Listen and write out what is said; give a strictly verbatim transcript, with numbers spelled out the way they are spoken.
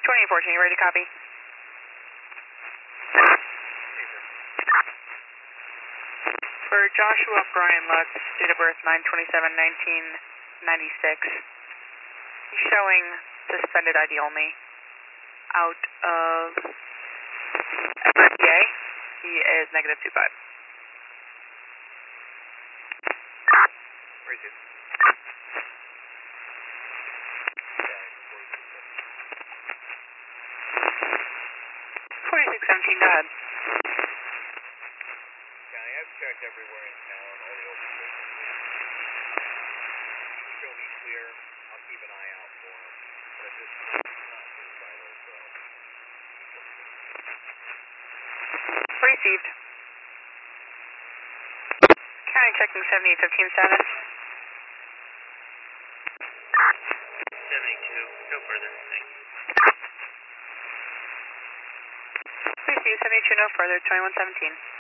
twenty fourteen, you ready to copy? For Joshua Brian Lutz, date of birth nine twenty-seven nineteen ninety-six, he's showing suspended I D only out of S I P A. He is negative two five. Where is it? forty-six seventeen, go ahead. County, I've checked everywhere in town, all the open stations. You show me clear, I'll keep an eye out for him. But at this point, it's not suicidal, so... Received. County checking seventy-eight fifteen status. seventy-two, no further, thank you. Received, seventy-two, no further, twenty-one seventeen.